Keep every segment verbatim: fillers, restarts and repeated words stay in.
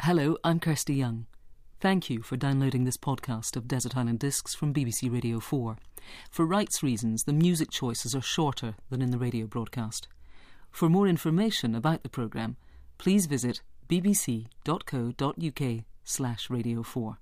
Hello, I'm Kirsty Young. Thank you for downloading this podcast of Desert Island Discs from B B C Radio four. For rights reasons, the music choices are shorter than in the radio broadcast. For more information about the programme, please visit bbc.co.uk slash radio four.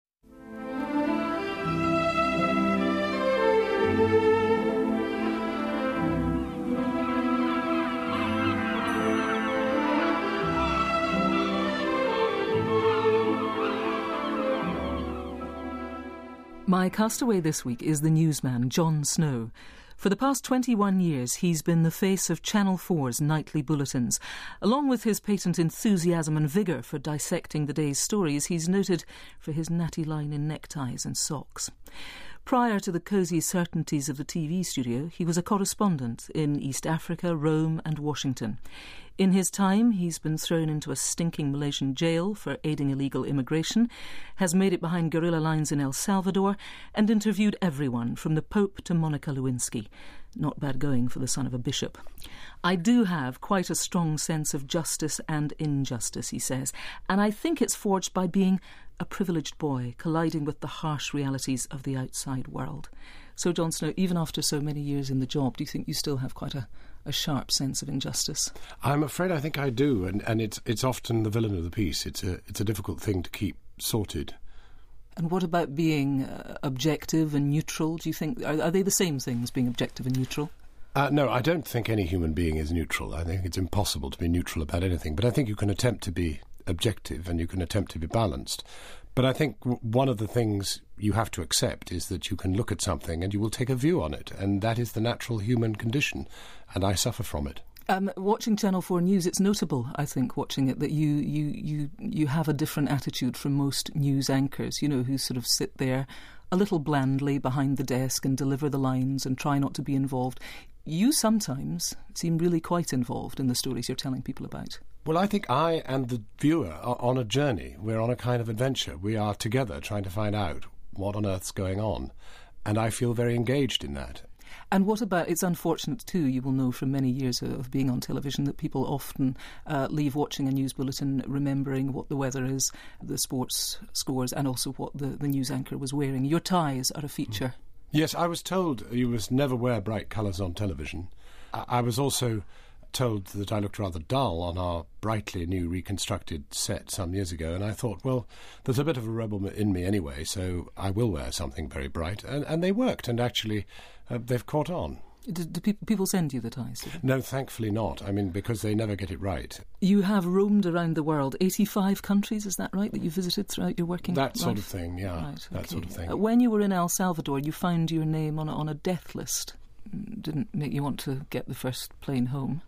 My castaway this week is the newsman Jon Snow. For the past twenty-one years, he's been the face of Channel four's nightly bulletins. Along with his patent enthusiasm and vigour for dissecting the day's stories, he's noted for his natty line in neckties and socks. Prior to the cosy certainties of the T V studio, he was a correspondent in East Africa, Rome and Washington. In his time, he's been thrown into a stinking Malaysian jail for aiding illegal immigration, has made it behind guerrilla lines in El Salvador, and interviewed everyone from the Pope to Monica Lewinsky. Not bad going for the son of a bishop. I do have quite a strong sense of justice and injustice, he says, and I think it's forged by being a privileged boy colliding with the harsh realities of the outside world. So, Jon Snow, even after so many years in the job, do you think you still have quite a, a sharp sense of injustice? I'm afraid I think I do, and, and it's it's often the villain of the piece. It's a it's a difficult thing to keep sorted. And what about being uh, objective and neutral? Do you think are, are they the same things, being objective and neutral? Uh, no, I don't think any human being is neutral. I think it's impossible to be neutral about anything. But I think you can attempt to be objective and you can attempt to be balanced. But I think w- one of the things you have to accept is that you can look at something and you will take a view on it, and that is the natural human condition, and I suffer from it. Um, watching Channel four News, it's notable, I think, watching it, that you, you, you, you have a different attitude from most news anchors, you know, who sort of sit there a little blandly behind the desk and deliver the lines and try not to be involved. You sometimes seem really quite involved in the stories you're telling people about. Well, I think I and the viewer are on a journey. We're on a kind of adventure. We are together trying to find out what on earth's going on, and I feel very engaged in that. And what about, it's unfortunate too, you will know from many years of being on television, that people often uh, leave watching a news bulletin remembering what the weather is, the sports scores, and also what the, the news anchor was wearing. Your ties are a feature. Yes, I was told you must never wear bright colours on television. I, I was also told that I looked rather dull on our brightly new reconstructed set some years ago, and I thought, well, there's a bit of a rebel in me anyway, so I will wear something very bright. And, and they worked, and actually uh, they've caught on. Do, do pe- people send you the ties? No, thankfully not. I mean, because they never get it right. You have roamed around the world, eighty-five countries, is that right, that you visited throughout your working life? That sort life? of thing, yeah, right, that okay. sort of thing. Uh, when you were in El Salvador, you found your name on a, on a death list. Didn't make you want to get the first plane home?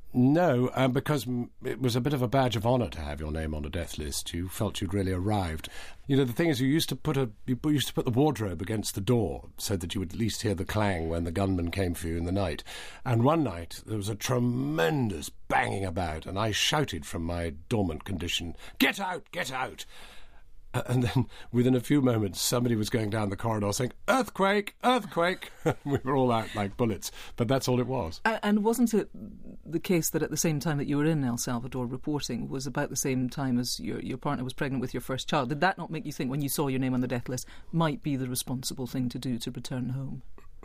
No, um, because it was a bit of a badge of honour to have your name on a death list. You felt you'd really arrived. You know, the thing is, you used to put a you used to put the wardrobe against the door so that you would at least hear the clang when the gunman came for you in the night. And one night there was a tremendous banging about, and I shouted from my dormant condition, "Get out! Get out!" Uh, and then, within a few moments, somebody was going down the corridor saying, "Earthquake! Earthquake!" We were all out like bullets, but that's all it was. Uh, and wasn't it the case that at the same time that you were in El Salvador reporting was about the same time as your, your partner was pregnant with your first child? Did that not make you think, when you saw your name on the death list, might be the responsible thing to do to return home?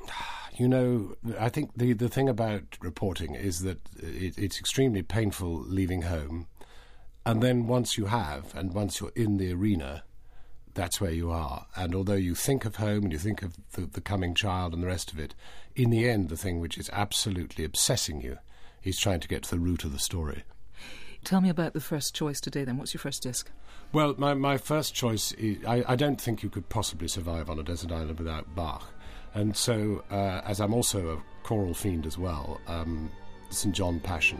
You know, I think the, the thing about reporting is that it, it's extremely painful leaving home. And then once you have, and once you're in the arena, that's where you are. And although you think of home and you think of the, the coming child and the rest of it, in the end, the thing which is absolutely obsessing you is trying to get to the root of the story. Tell me about the first choice today, then. What's your first disc? Well, my, my first choice is... I, I don't think you could possibly survive on a desert island without Bach. And so, uh, as I'm also a choral fiend as well, um, Saint John Passion.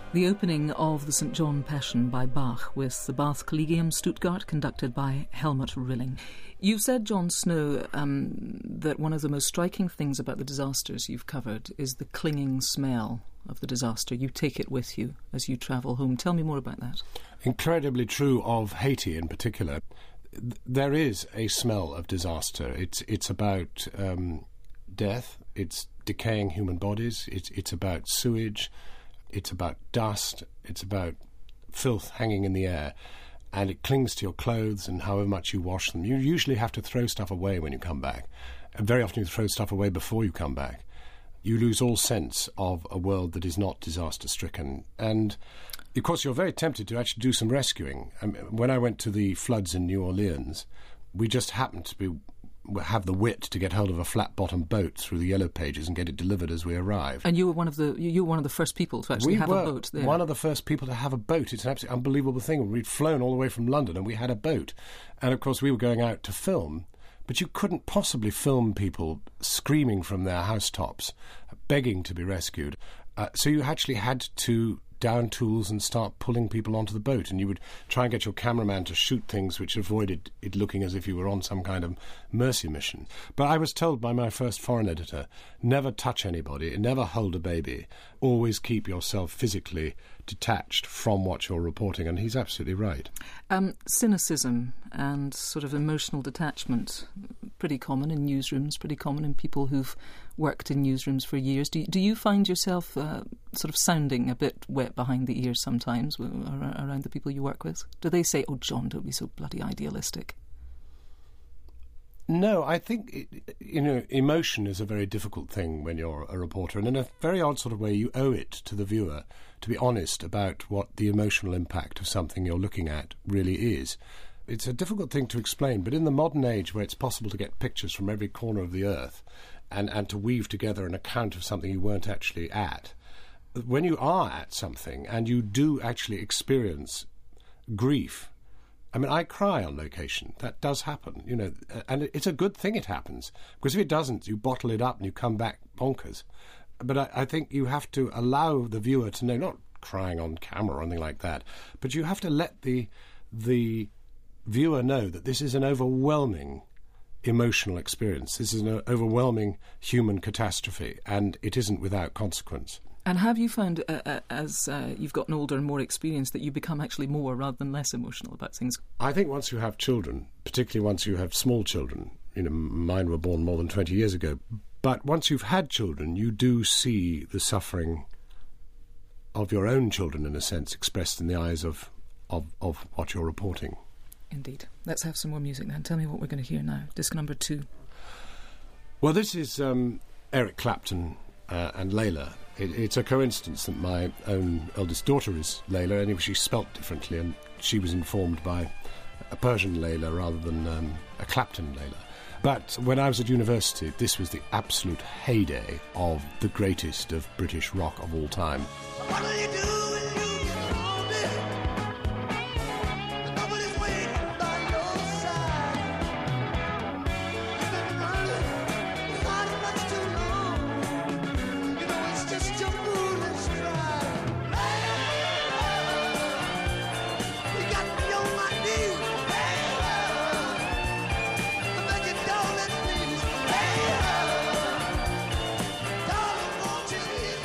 The opening of the Saint John Passion by Bach with the Bath Collegium Stuttgart, conducted by Helmut Rilling. You've said, Jon Snow, um, that one of the most striking things about the disasters you've covered is the clinging smell of the disaster. You take it with you as you travel home. Tell me more about that. Incredibly true of Haiti in particular. There is a smell of disaster. It's it's about um, death. It's decaying human bodies. It's it's about sewage. It's about dust. It's about filth hanging in the air. And it clings to your clothes, and however much you wash them. You usually have to throw stuff away when you come back. And very often you throw stuff away before you come back. You lose all sense of a world that is not disaster-stricken. And, of course, you're very tempted to actually do some rescuing. Um, when I went to the floods in New Orleans, we just happened to be have the wit to get hold of a flat-bottomed boat through the Yellow Pages and get it delivered as we arrived. And you were one of the you were one of the first people to actually we have were a boat there. One of the first people to have a boat. It's an absolutely unbelievable thing. We'd flown all the way from London and we had a boat. And, of course, we were going out to film. But you couldn't possibly film people screaming from their housetops, begging to be rescued. Uh, so you actually had to down tools and start pulling people onto the boat, and you would try and get your cameraman to shoot things which avoided it looking as if you were on some kind of mercy mission. But I was told by my first foreign editor, never touch anybody, never hold a baby, always keep yourself physically detached from what you're reporting, and he's absolutely right. Um, cynicism and sort of emotional detachment, pretty common in newsrooms, pretty common in people who've worked in newsrooms for years. Do, do you find yourself uh, sort of sounding a bit wet behind the ears sometimes around the people you work with? Do they say, oh, John, don't be so bloody idealistic? No, I think, it, you know, emotion is a very difficult thing when you're a reporter, and in a very odd sort of way you owe it to the viewer to be honest about what the emotional impact of something you're looking at really is. It's a difficult thing to explain, but in the modern age where it's possible to get pictures from every corner of the earth and, and to weave together an account of something you weren't actually at, when you are at something and you do actually experience grief, I mean, I cry on location. That does happen, you know, and it's a good thing it happens, because if it doesn't, you bottle it up and you come back bonkers. But I, I think you have to allow the viewer to know, not crying on camera or anything like that, but you have to let the the viewer know that this is an overwhelming emotional experience. This is an overwhelming human catastrophe, and it isn't without consequence. And have you found, uh, uh, as uh, you've gotten older and more experienced, that you become actually more rather than less emotional about things? I think once you have children, particularly once you have small children, you know, mine were born more than twenty years ago, but once you've had children, you do see the suffering of your own children, in a sense, expressed in the eyes of, of, of what you're reporting. Indeed. Let's have some more music then. Tell me what we're going to hear now. Disc number two. Well, this is um, Eric Clapton uh, and Layla. It, it's a coincidence that my own eldest daughter is Layla, anyway, she's spelt differently, and she was informed by a Persian Layla rather than um, a Clapton Layla. But when I was at university, this was the absolute heyday of the greatest of British rock of all time. What do you do when you get lonely? And nobody's waiting by your side. You've been running without much too long. You know it's just your foolish stride. You got me on my knees. I beg you, darling, please. Darling, won't you hear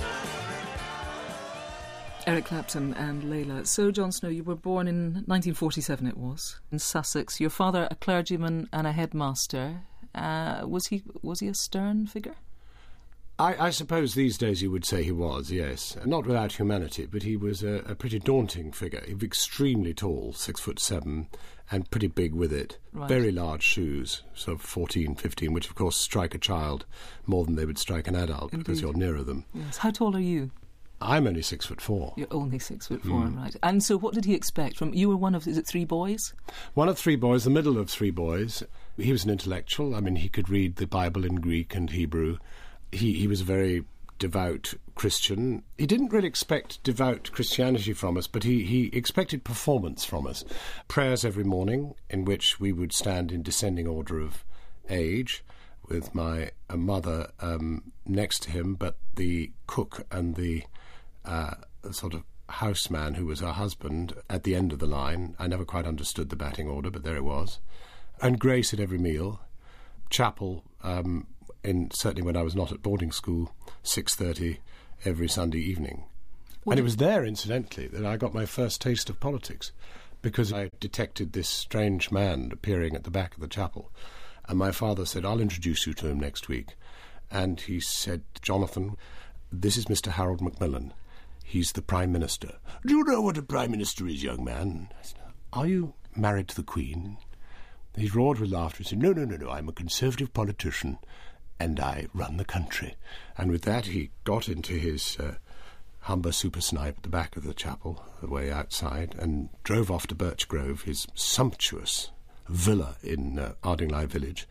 my Eric Clapton and Layla. So, Jon Snow, you were born in nineteen forty-seven, it was, in Sussex. Your father, a clergyman and a headmaster. Uh, was he was he a stern figure? I, I suppose these days you would say he was, yes. Not without humanity, but he was a, a pretty daunting figure. He was extremely tall, six foot seven, and pretty big with it. Right. Very large shoes, sort of fourteen, fifteen, which of course strike a child more than they would strike an adult. Indeed. Because you're nearer them. Yes. How tall are you? I'm only six foot four. You're only six foot four, Mm. right. And so what did he expect from... You were one of, is it three boys? One of three boys, the middle of three boys. He was an intellectual. I mean, he could read the Bible in Greek and Hebrew. He, he was a very devout Christian. He didn't really expect devout Christianity from us, but he, he expected performance from us. Prayers every morning, in which we would stand in descending order of age, with my uh, mother um, next to him, but the cook and the uh, sort of houseman who was her husband at the end of the line. I never quite understood the batting order, but there it was. And grace at every meal. Chapel, um, in certainly when I was not at boarding school, six thirty every Sunday evening. What and it did- was there, incidentally, that I got my first taste of politics, because I detected this strange man appearing at the back of the chapel. And my father said, "I'll introduce you to him next week." And he said, "Jonathan, this is Mister Harold Macmillan. He's the Prime Minister." "Do you know what a Prime Minister is, young man?" I said, "Are you married to the Queen?" He roared with laughter and said, "No, no, no, no, I'm a Conservative politician and I run the country." And with that he got into his uh, Humber Super Snipe at the back of the chapel, the way outside, and drove off to Birch Grove, his sumptuous villa in uh, Ardingly Village.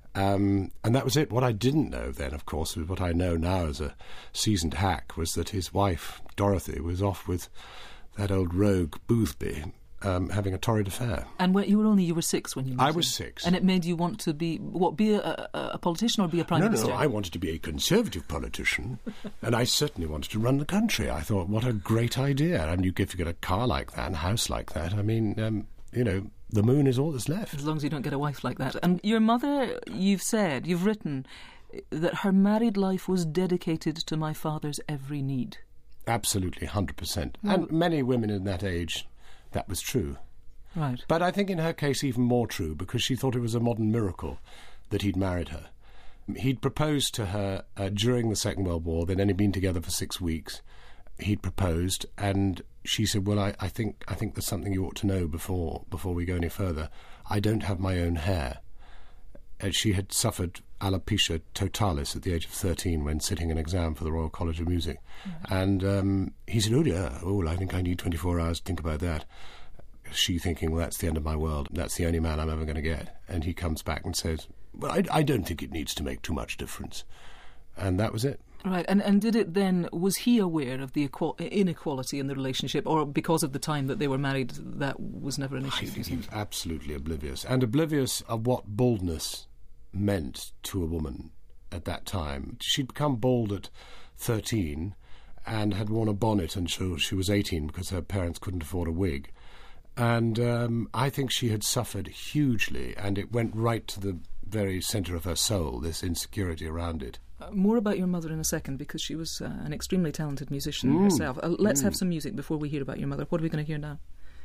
Um, and that was it. What I didn't know then, of course, was what I know now as a seasoned hack, was that his wife, Dorothy, was off with that old rogue Boothby, um, having a torrid affair. And when you were only you were six when you met I him. was six. And it made you want to be what? Be a, a, a politician or be a prime No, minister? no, I wanted to be a Conservative politician, and I certainly wanted to run the country. I thought, what a great idea. And you, if you get a car like that and a house like that, I mean, um, you know, the moon is all that's left. As long as you don't get a wife like that. And your mother, you've said, you've written that her married life was dedicated to my father's every need. Absolutely, one hundred percent. Well- And many women in that age, that was true. Right. But I think in her case even more true, because she thought it was a modern miracle that he'd married her. He'd proposed to her uh, during the Second World War. They'd only been together for six weeks. He'd proposed, and she said, "Well, I, I think I think there's something you ought to know before before we go any further. I don't have my own hair." And she had suffered alopecia totalis at the age of thirteen when sitting an exam for the Royal College of Music. Mm-hmm. And um, he said, "Oh, yeah, oh, I think I need twenty-four hours to think about that." She thinking, "Well, that's the end of my world. That's the only man I'm ever going to get." And he comes back and says, "Well, I, I don't think it needs to make too much difference." And that was it. Right, and and did it then, was he aware of the equal, inequality in the relationship, or because of the time that they were married, that was never an issue? I do you think he think? was absolutely oblivious, and oblivious of what baldness meant to a woman at that time. She'd become bald at thirteen and had worn a bonnet until she was eighteen because her parents couldn't afford a wig. And um, I think she had suffered hugely, and it went right to the very centre of her soul, this insecurity around it. Uh, more about your mother in a second, because she was uh, an extremely talented musician Mm. herself. Uh, let's mm. have some music before we hear about your mother. What are we going to hear now?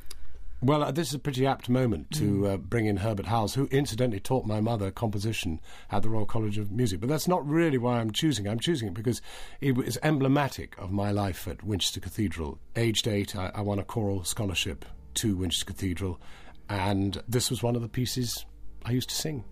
Well, uh, this is a pretty apt moment to uh, bring in Herbert Howells, who incidentally taught my mother composition at the Royal College of Music. But that's not really why I'm choosing it. I'm choosing it because it was emblematic of my life at Winchester Cathedral. Aged eight, I, I won a choral scholarship to Winchester Cathedral, and this was one of the pieces I used to sing.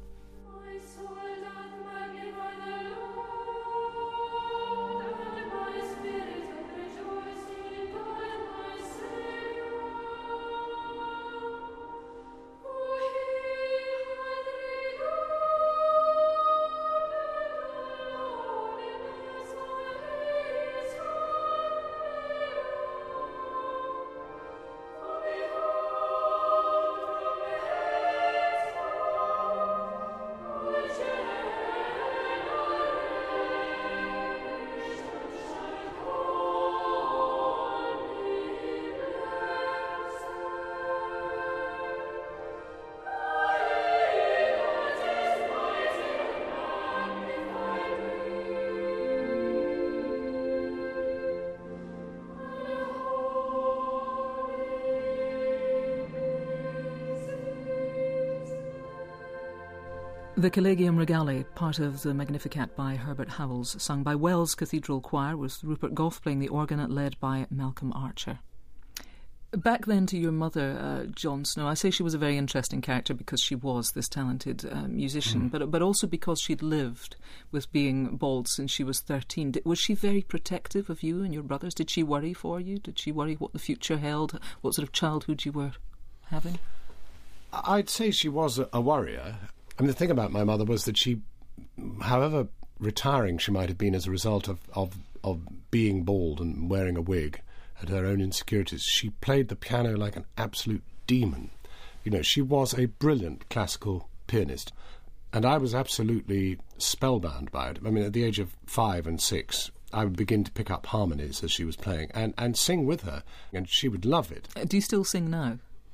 The Collegium Regale, part of the Magnificat by Herbert Howells, sung by Wells Cathedral Choir, with Rupert Gough playing the organ, led by Malcolm Archer. Back then to your mother, uh, John Snow, I say she was a very interesting character because she was this talented uh, musician, mm. but but also because she'd lived with being bald since she was thirteen. Was she very protective of you and your brothers? Did she worry for you? Did she worry what the future held, what sort of childhood you were having? I'd say she was a, a worrier. I mean, the thing about my mother was that she, however retiring she might have been as a result of, of, of being bald and wearing a wig and her own insecurities, she played the piano like an absolute demon. You know, she was a brilliant classical pianist, and I was absolutely spellbound by it. I mean, at the age of five and six, I would begin to pick up harmonies as she was playing and, and sing with her, and she would love it. Uh, do you still sing now?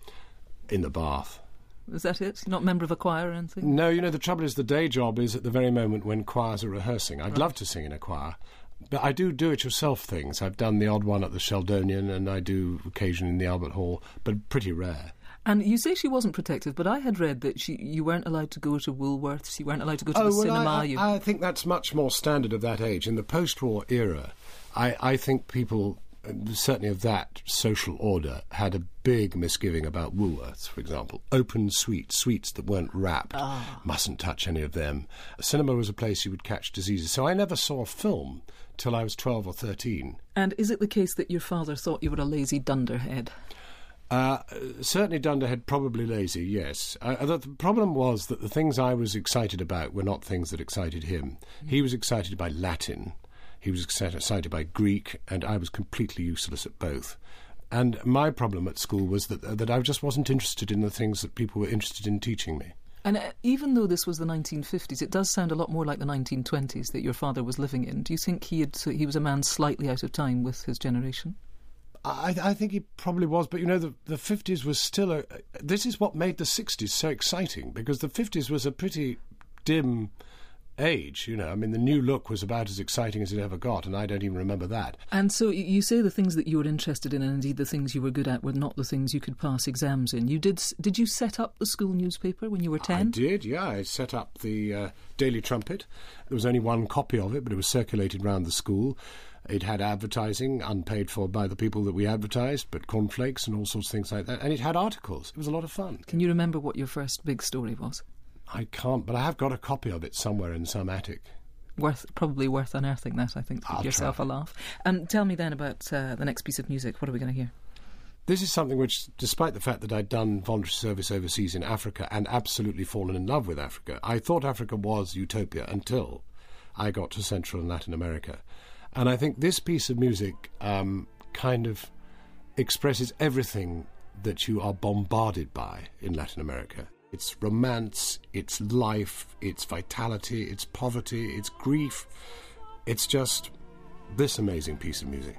In the bath. Is that it? You're not a member of a choir or anything? No, you know, the trouble is the day job is at the very moment when choirs are rehearsing. I'd right. love to sing in a choir, but I do do-it-yourself things. I've done the odd one at the Sheldonian, and I do occasionally in the Albert Hall, but pretty rare. And you say she wasn't protective, but I had read that she, you weren't allowed to go to Woolworths, you weren't allowed to go to oh, the well, cinema. I, you... I, I think that's much more standard of that age. In the post-war era, I, I think people, certainly of that social order, had a big misgiving about Woolworths, for example. Open sweets, sweets that weren't wrapped, oh. mustn't touch any of them. Cinema was a place you would catch diseases. So I never saw a film till I was twelve or thirteen. And is it the case that your father thought you were a lazy dunderhead? Uh, certainly Dunderhead, probably lazy, yes. Uh, the problem was that the things I was excited about were not things that excited him. Mm. He was excited by Latin, he was excited by Greek, and I was completely useless at both. And my problem at school was that, uh, that I just wasn't interested in the things that people were interested in teaching me. And uh, even though this was the nineteen fifties, it does sound a lot more like the nineteen twenties that your father was living in. Do you think he had, so he was a man slightly out of time with his generation? I, I think he probably was, but you know, the, the fifties was still a... This is what made the sixties so exciting, because the fifties was a pretty dim age, you know. I mean, the new look was about as exciting as it ever got, and I don't even remember that. And so you say the things that you were interested in, and indeed the things you were good at, were not the things you could pass exams in. You did Did you set up the school newspaper when you were ten? I did, yeah. I set up the uh, Daily Trumpet. There was only one copy of it, but it was circulated round the school. It had advertising, unpaid for by the people that we advertised, but cornflakes and all sorts of things like that. And it had articles. It was a lot of fun. Can you remember what your first big story was? I can't, but I have got a copy of it somewhere in some attic. Worth, probably worth unearthing that, I think, to give yourself try. a laugh. Um, tell me then about uh, the next piece of music. What are we going to hear? This is something which, despite the fact that I'd done voluntary service overseas in Africa and absolutely fallen in love with Africa, I thought Africa was utopia until I got to Central and Latin America. And I think this piece of music um, kind of expresses everything that you are bombarded by in Latin America. It's romance, it's life, it's vitality, it's poverty, it's grief. It's just this amazing piece of music.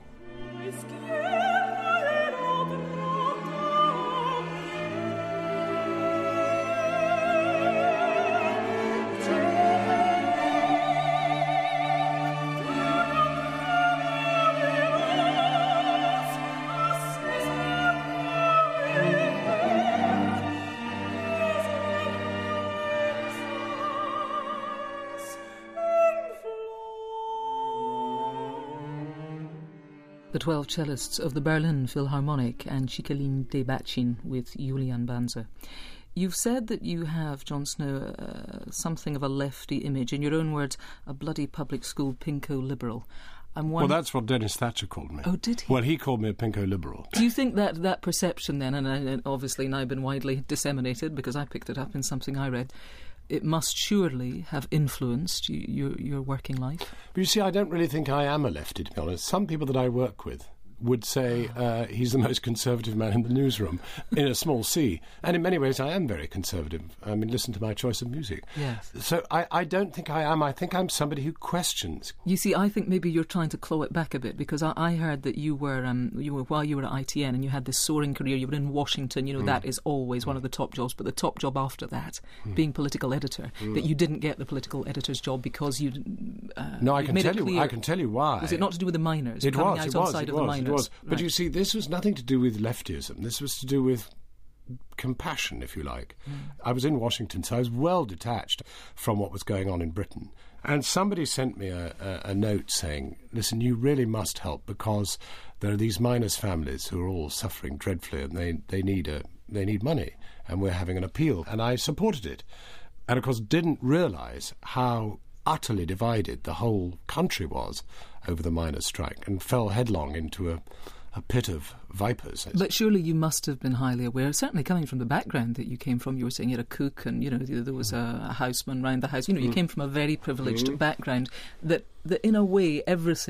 The twelve cellists of the Berlin Philharmonic and Chiqueline de Bachin with Julian Banzer. You've said that you have, Jon Snow, uh, something of a lefty image. In your own words, a bloody public school pinko liberal. I'm well, that's what Dennis Thatcher called me. Oh, did he? Well, he called me a pinko liberal. Do you think that that perception then, and, and obviously now been widely disseminated because I picked it up in something I read, it must surely have influenced you, your, your working life? But you see, I don't really think I am a lefty, to be honest. Some people that I work with would say uh, he's the most conservative man in the newsroom, in a small C. And in many ways, I am very conservative. I mean, listen to my choice of music. Yes. So I, I don't think I am. I think I'm somebody who questions. You see, I think maybe you're trying to claw it back a bit, because I, I heard that you were, um, you were while you were at I T N and you had this soaring career, you were in Washington, you know, mm. that is always mm. one of the top jobs, but the top job after that, mm. being political editor, mm. that you didn't get the political editor's job because you... Uh, no, I can tell you, I can tell you why. Was it not to do with the miners? It coming was, out it on was, side it of was, the miners? it was. But right. you see, this was nothing to do with leftyism. This was to do with compassion, if you like. Mm. I was in Washington, so I was well detached from what was going on in Britain. And somebody sent me a, a, a note saying, listen, you really must help, because there are these miners' families who are all suffering dreadfully, and they, they need a they need money, and we're having an appeal. And I supported it. And, of course, didn't realise how utterly divided the whole country was over the miners' strike, and fell headlong into a, a pit of vipers. But surely you must have been highly aware, certainly coming from the background that you came from. You were saying you had a cook and, you know, there was a, a houseman round the house. You know, you mm. came from a very privileged mm. background, that, that in a way everything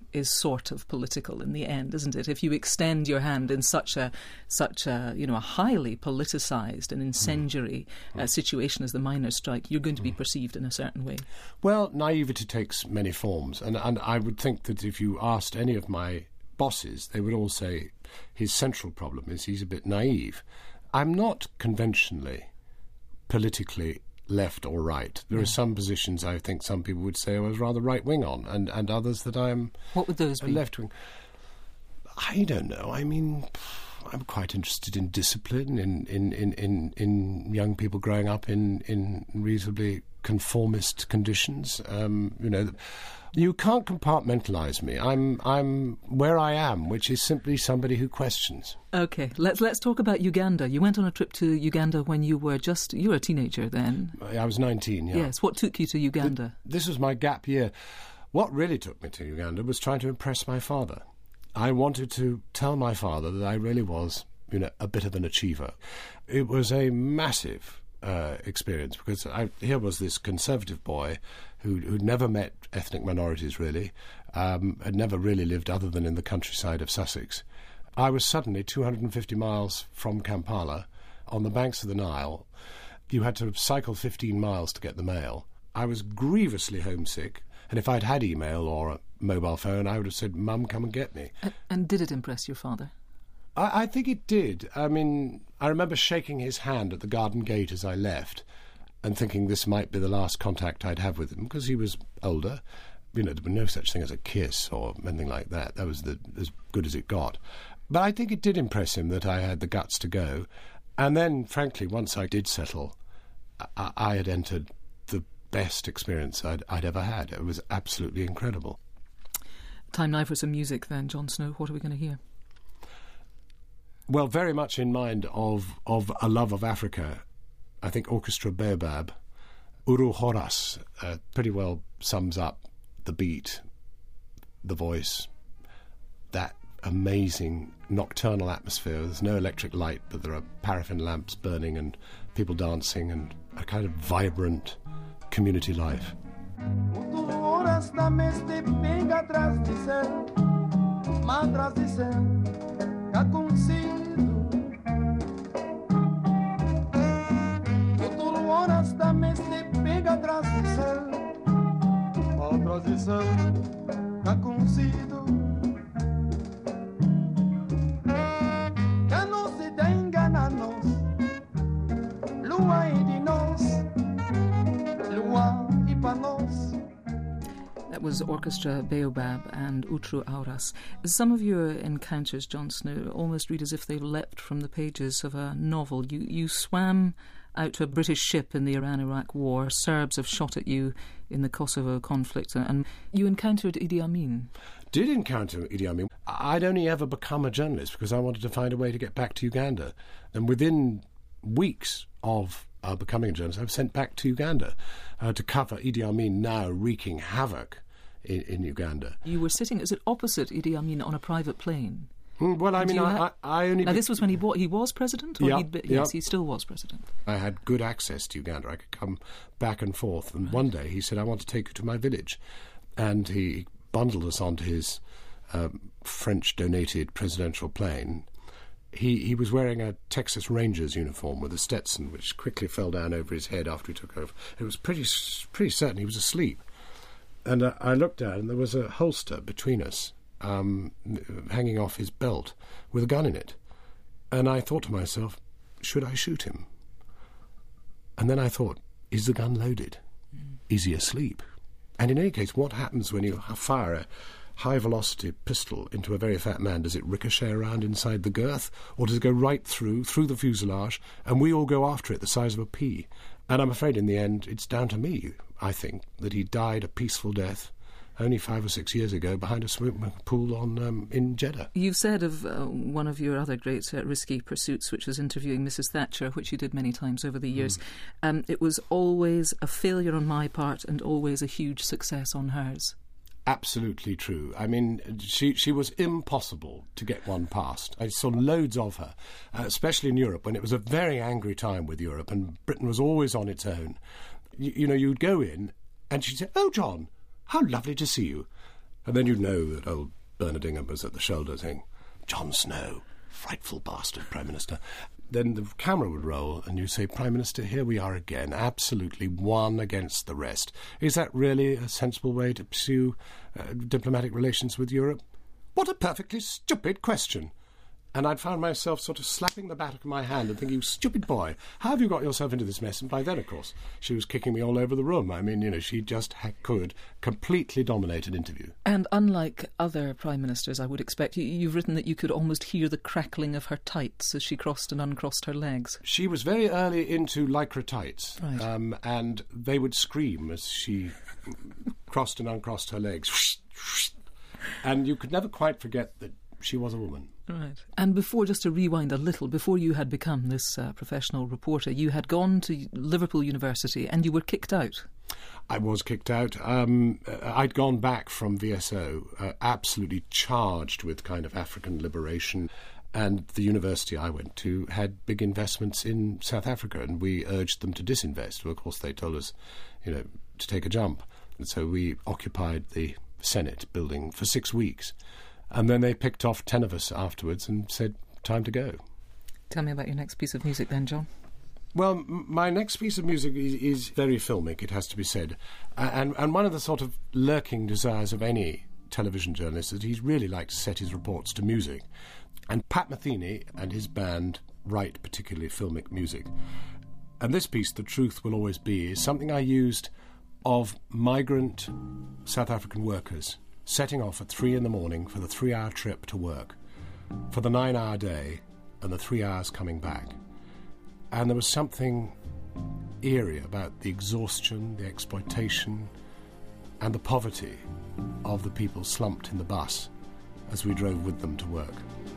is sort of political in the end, isn't it? If you extend your hand in such a such a you know a highly politicised and incendiary mm. uh, situation as the miners' strike, you're going to be perceived in a certain way. Well, naivety takes many forms, and and I would think that if you asked any of my bosses, they would all say his central problem is he's a bit naive. I'm not conventionally politically left or right. There yeah. are some positions I think some people would say I was rather right-wing on, and, and others that I'm what would those be? Left-wing. I don't know. I mean, I'm quite interested in discipline, in in, in, in, in young people growing up in, in reasonably conformist conditions. Um, you know, you can't compartmentalise me. I'm I'm where I am, which is simply somebody who questions. Okay, let's let's talk about Uganda. You went on a trip to Uganda when you were just you were a teenager then. I was nineteen. Yeah. Yes. What took you to Uganda? The, this was my gap year. What really took me to Uganda was trying to impress my father. I wanted to tell my father that I really was, you know, a bit of an achiever. It was a massive Uh, experience, because I, here was this conservative boy who, who'd never met ethnic minorities really, um, had never really lived other than in the countryside of Sussex. I was suddenly two hundred fifty miles from Kampala on the banks of the Nile. You had to cycle fifteen miles to get the mail. I was grievously homesick, and if I'd had email or a mobile phone, I would have said, "Mum, come and get me." And, and did it impress your father? I, I think it did. I mean, I remember shaking his hand at the garden gate as I left and thinking this might be the last contact I'd have with him, because he was older. You know, there was no such thing as a kiss or anything like that. That was the, as good as it got. But I think it did impress him that I had the guts to go. And then, frankly, once I did settle, I, I had entered the best experience I'd, I'd ever had. It was absolutely incredible. Time now for some music then, Jon Snow. What are we going to hear? Well, very much in mind of, of a love of Africa, I think Orchestra Baobab, Uru Horas, uh, pretty well sums up the beat, the voice, that amazing nocturnal atmosphere. There's no electric light, but there are paraffin lamps burning and people dancing and a kind of vibrant community life. That was Orchestra Baobab and Utru Auras. Some of your encounters, Jon Snow, almost read as if they leapt from the pages of a novel. You you swam out to a British ship in the Iran-Iraq war. Serbs have shot at you in the Kosovo conflict, and you encountered Idi Amin. Did encounter Idi Amin. I'd only ever become a journalist because I wanted to find a way to get back to Uganda. And within weeks of uh, becoming a journalist, I was sent back to Uganda uh, to cover Idi Amin now wreaking havoc in, in Uganda. You were sitting, is it opposite Idi Amin on a private plane? Mm, well, I mean, I, ha- I, I only... Now, this was when he, wa- he was president? Or yep, he'd be- yep. Yes, he still was president. I had good access to Uganda. I could come back and forth. And right. One day he said, I want to take you to my village. And he bundled us onto his um, French-donated presidential plane. He, he was wearing a Texas Rangers uniform with a Stetson, which quickly fell down over his head after he took over. It was pretty pretty certain he was asleep. And uh, I looked down, and there was a holster between us, Um, hanging off his belt with a gun in it. And I thought to myself, should I shoot him? And then I thought, is the gun loaded? Mm. Is he asleep? And in any case, what happens when you fire a high-velocity pistol into a very fat man? Does it ricochet around inside the girth? Or does it go right through, through the fuselage, and we all go after it the size of a pea? And I'm afraid in the end, it's down to me, I think, that he died a peaceful death only five or six years ago behind a swimming pool on um, in Jeddah. You've said of uh, one of your other great uh, risky pursuits, which was interviewing Missus Thatcher, which you did many times over the years, mm. um, it was always a failure on my part and always a huge success on hers. Absolutely true. I mean, she she was impossible to get one past. I saw loads of her, uh, especially in Europe, when it was a very angry time with Europe and Britain was always on its own. Y- you know, you'd go in and she'd say, "Oh, John, how lovely to see you." And then you'd know that old Bernard Ingham was at the shoulder saying, Jon Snow, frightful bastard, Prime Minister. Then the camera would roll and you'd say, Prime Minister, here we are again, absolutely one against the rest. Is that really a sensible way to pursue uh, diplomatic relations with Europe? What a perfectly stupid question. And I'd found myself sort of slapping the back of my hand and thinking, you stupid boy, how have you got yourself into this mess? And by then, of course, she was kicking me all over the room. I mean, you know, she just ha- could completely dominate an interview. And unlike other prime ministers, I would expect, you, you've written that you could almost hear the crackling of her tights as she crossed and uncrossed her legs. She was very early into lycra tights, right. um, and they would scream as she crossed and uncrossed her legs. And you could never quite forget that she was a woman. Right. And before, just to rewind a little, before you had become this uh, professional reporter, you had gone to Liverpool University and you were kicked out. I was kicked out. Um, I'd gone back from V S O, uh, absolutely charged with kind of African liberation. And the university I went to had big investments in South Africa, and we urged them to disinvest. Well, of course, they told us, you know, to take a jump. And so we occupied the Senate building for six weeks. And then they picked off ten of us afterwards and said, time to go. Tell me about your next piece of music then, John. Well, m- my next piece of music is, is very filmic, it has to be said. Uh, and, and one of the sort of lurking desires of any television journalist is he'd really like to set his reports to music. And Pat Metheny and his band write particularly filmic music. And this piece, The Truth Will Always Be, is something I used of migrant South African workers setting off at three in the morning for the three-hour trip to work, for the nine-hour day and the three hours coming back. And there was something eerie about the exhaustion, the exploitation, and the poverty of the people slumped in the bus as we drove with them to work.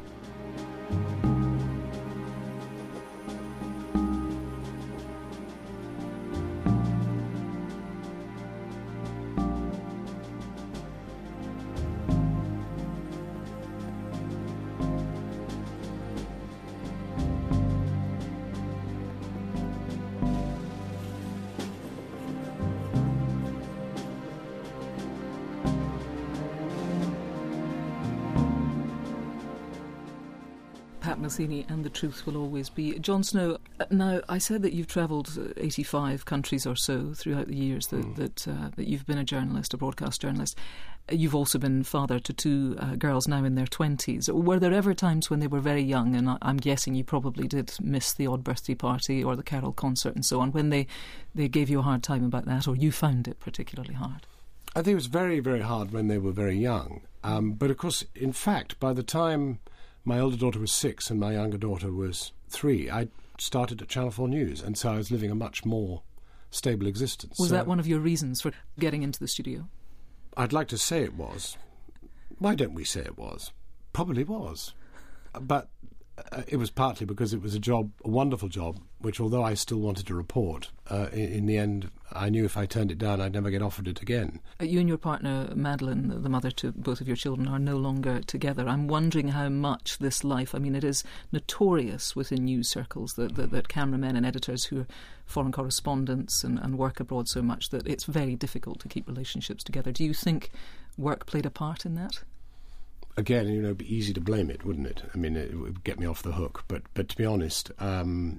Pat Metheny and The Truth Will Always Be. Jon Snow, now I said that you've travelled eighty-five countries or so throughout the years that mm. that, uh, that you've been a journalist, a broadcast journalist. You've also been father to two uh, girls now in their twenties. Were there ever times when they were very young, and I'm guessing you probably did miss the odd birthday party or the carol concert and so on, when they, they gave you a hard time about that, or you found it particularly hard? I think it was very, very hard when they were very young. Um, but of course, in fact, by the time my older daughter was six and my younger daughter was three, I started at Channel four News, and so I was living a much more stable existence. Was so that one of your reasons for getting into the studio? I'd like to say it was. Why don't we say it was? Probably was. But uh, it was partly because it was a job, a wonderful job, which although I still wanted to report, uh, in, in the end I knew if I turned it down I'd never get offered it again. You and your partner, Madeline, the mother to both of your children, are no longer together. I'm wondering how much this life, I mean, it is notorious within news circles that, that, that cameramen and editors who are foreign correspondents and, and work abroad so much that it's very difficult to keep relationships together. Do you think work played a part in that? Again, you know, it'd be easy to blame it, wouldn't it? I mean, it would get me off the hook. But but to be honest, um,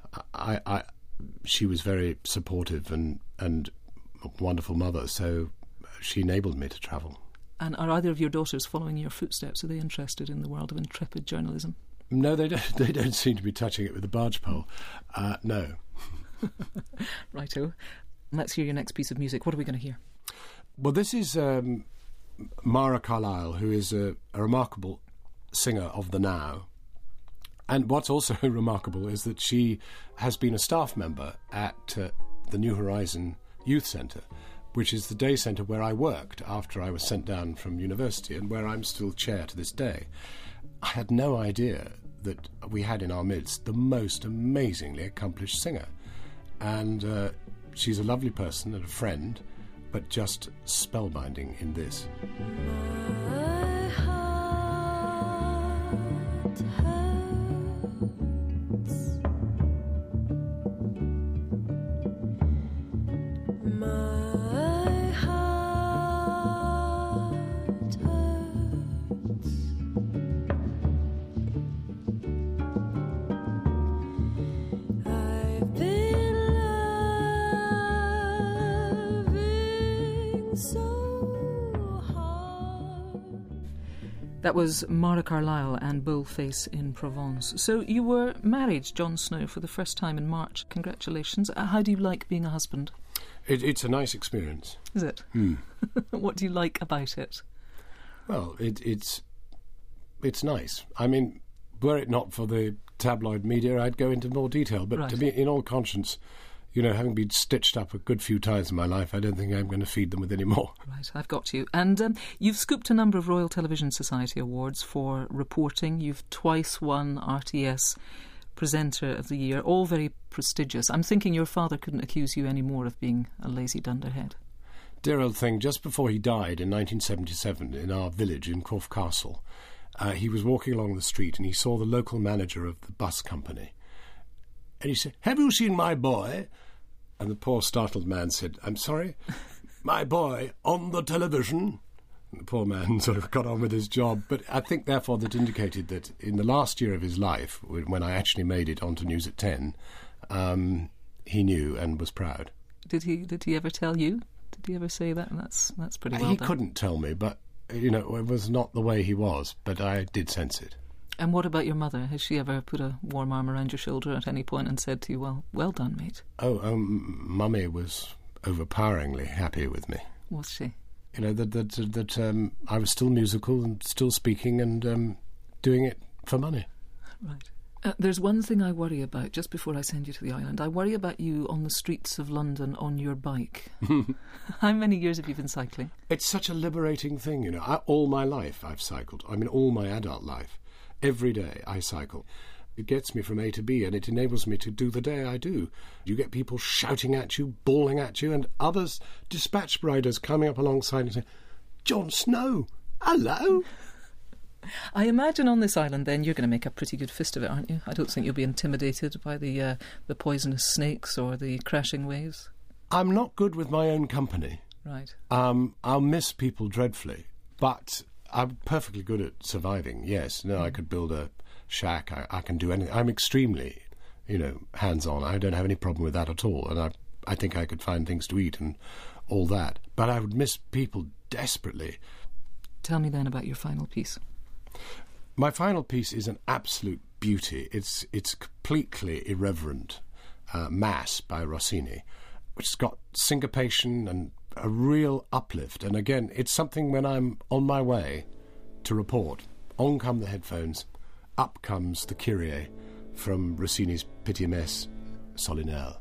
I, I, she was very supportive and, and a wonderful mother, so she enabled me to travel. And are either of your daughters following your footsteps? Are they interested in the world of intrepid journalism? No, they don't. They don't seem to be touching it with a barge pole. Uh, no. Righto. Let's hear your next piece of music. What are we going to hear? Well, this is Um, Mara Carlyle, who is a, a remarkable singer of the now. And what's also remarkable is that she has been a staff member at uh, the New Horizon Youth Centre, which is the day centre where I worked after I was sent down from university and where I'm still chair to this day. I had no idea that we had in our midst the most amazingly accomplished singer. And uh, she's a lovely person and a friend, but just spellbinding in this. My heart hurts. My heart That was Mara Carlyle and Bullface in Provence. So you were married, Jon Snow, for the first time in March. Congratulations. Uh, How do you like being a husband? It, it's a nice experience. Is it? Hmm. What do you like about it? Well, it, it's it's nice. I mean, were it not for the tabloid media, I'd go into more detail. But Right. to be, in all conscience, you know, having been stitched up a good few times in my life, I don't think I'm going to feed them with any more. Right, I've got you. And um, you've scooped a number of Royal Television Society awards for reporting. You've twice won R T S Presenter of the Year, all very prestigious. I'm thinking your father couldn't accuse you any more of being a lazy dunderhead. Dear old thing, just before he died in nineteen seventy-seven in our village in Corfe Castle, uh, he was walking along the street and he saw the local manager of the bus company. And he said, "Have you seen my boy?" And the poor startled man said, "I'm sorry? My boy on the television?" And the poor man sort of got on with his job. But I think, therefore, that indicated that in the last year of his life, when when I actually made it onto News at ten, um, he knew and was proud. Did he Did he ever tell you? Did he ever say that? And that's that's pretty well he done. couldn't tell me, but, you know, it was not the way he was, but I did sense it. And what about your mother? Has she ever put a warm arm around your shoulder at any point and said to you, well, well done, mate? Oh, um, Mummy was overpoweringly happy with me. Was she? You know, that that, that um, I was still musical and still speaking and um, doing it for money. Right. Uh, there's one thing I worry about just before I send you to the island. I worry about you on the streets of London on your bike. How many years have you been cycling? It's such a liberating thing, you know. I, all my life I've cycled. I mean, all my adult life. Every day I cycle. It gets me from A to B and it enables me to do the day I do. You get people shouting at you, bawling at you, and others, dispatch riders, coming up alongside and saying, "Jon Snow, hello." I imagine on this island then you're going to make a pretty good fist of it, aren't you? I don't think you'll be intimidated by the uh, the poisonous snakes or the crashing waves. I'm not good with my own company. Right. Um, I'll miss people dreadfully, but I'm perfectly good at surviving, yes. No, I could build a shack, I, I can do anything. I'm extremely, you know, hands-on. I don't have any problem with that at all, and I, I think I could find things to eat and all that. But I would miss people desperately. Tell me then about your final piece. My final piece is an absolute beauty. It's, it's completely irreverent uh, Mass by Rossini, which has got syncopation and a real uplift. And again, it's something when I'm on my way to report, on come the headphones, up comes the Kyrie from Rossini's Petit Messe Solennelle.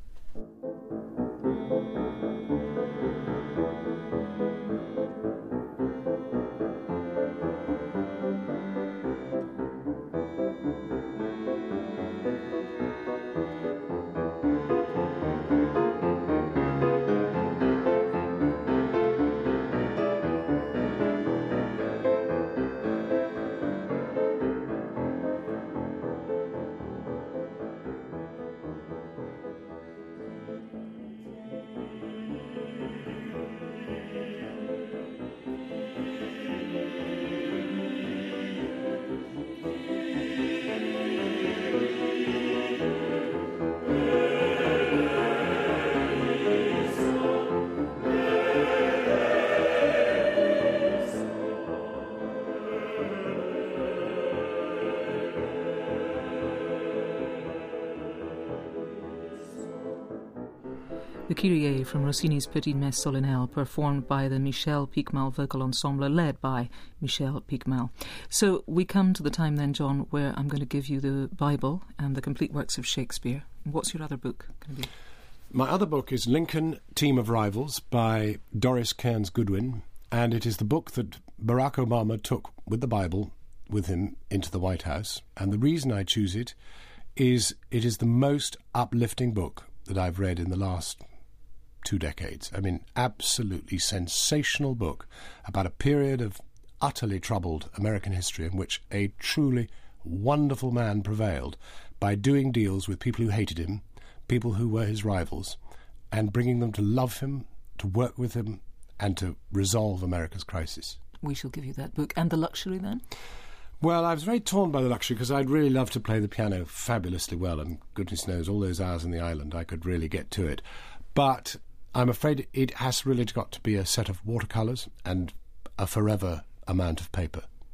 The Kyrie from Rossini's Petit Messe Solennelle, performed by the Michel Picmal Vocal Ensemble, led by Michel Picmal. So we come to the time then, John, where I'm going to give you the Bible and the complete works of Shakespeare. What's your other book going to be? My other book is Lincoln, Team of Rivals by Doris Kearns Goodwin, and it is the book that Barack Obama took with the Bible with him into the White House. And the reason I choose it is it is the most uplifting book that I've read in the last two decades. I mean, absolutely sensational book about a period of utterly troubled American history in which a truly wonderful man prevailed by doing deals with people who hated him, people who were his rivals, and bringing them to love him, to work with him, and to resolve America's crisis. We shall give you that book. And the luxury then? Well, I was very torn by the luxury because I'd really love to play the piano fabulously well, and goodness knows, all those hours on the island I could really get to it. But I'm afraid it has really got to be a set of watercolours and a forever amount of paper.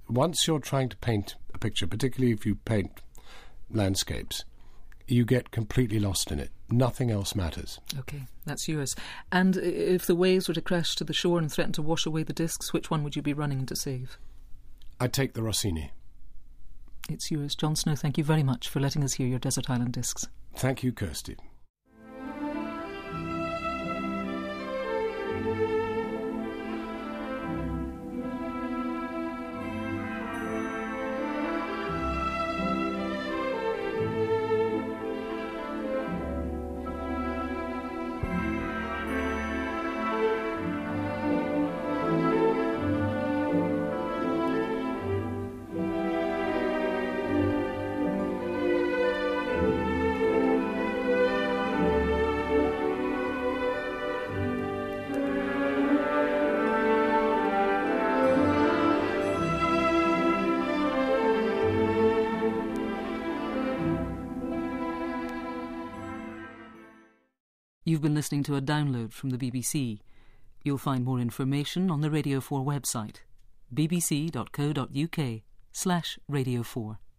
once you're trying to paint a picture, particularly if you paint landscapes, you get completely lost in it. Nothing else matters. OK, that's yours. And if the waves were to crash to the shore and threaten to wash away the discs, which one would you be running to save? I'd take the Rossini. It's yours. John Snow, thank you very much for letting us hear your Desert Island Discs. Thank you, Kirsty. You've been listening to a download from the B B C. You'll find more information on the Radio four website, bbc.co.uk slash Radio 4.